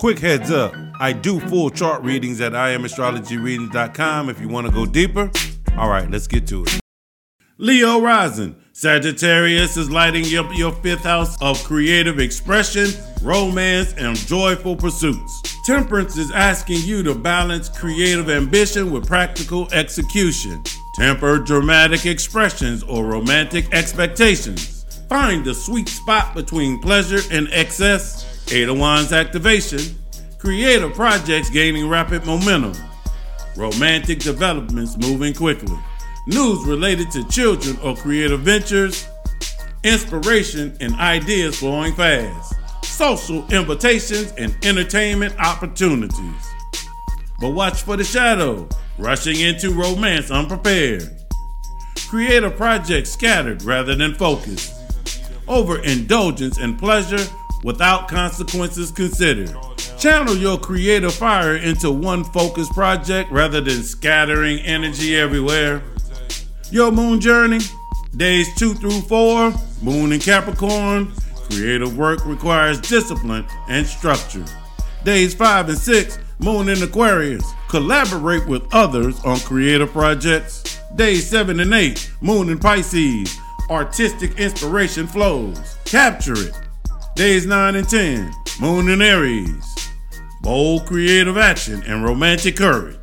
Quick heads up, I do full chart readings at IamAstrologyReadings.com if you want to go deeper. All right, let's get to it. Leo rising. Sagittarius is lighting up your fifth house of creative expression, romance, and joyful pursuits. Temperance is asking you to balance creative ambition with practical execution. Temper dramatic expressions or romantic expectations. Find the sweet spot between pleasure and excess. Eight of Wands activation. Creative projects gaining rapid momentum. Romantic developments moving quickly. News related to children or creative ventures. Inspiration and ideas flowing fast. Social invitations and entertainment opportunities. But watch for the shadow. Rushing into romance unprepared. Creative projects scattered rather than focused. Overindulgence and pleasure without consequences considered. Channel your creative fire into one focused project rather than scattering energy everywhere. Your moon journey, days 2 through 4, moon in Capricorn. Creative work requires discipline and structure. Days 5 and 6, moon in Aquarius. Collaborate with others on creative projects. Days 7 and 8, moon in Pisces. Artistic inspiration flows. Capture it. Days 9 and 10, moon in Aries. Bold creative action and romantic courage.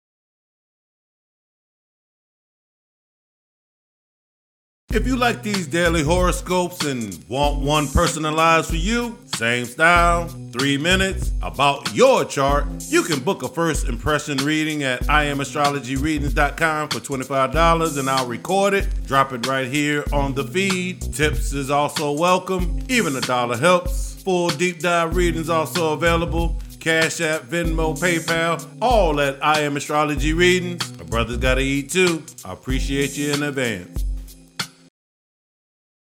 If you like these daily horoscopes and want one personalized for you, same style, 3 minutes, about your chart, you can book a first impression reading at IamAstrologyReadings.com for $25 and I'll record it, drop it right here on the feed. Tips is also welcome, even $1 helps. Full deep dive readings also available. Cash App, Venmo, PayPal, all at I Am Astrology Readings. My brother's gotta eat too. I appreciate you in advance.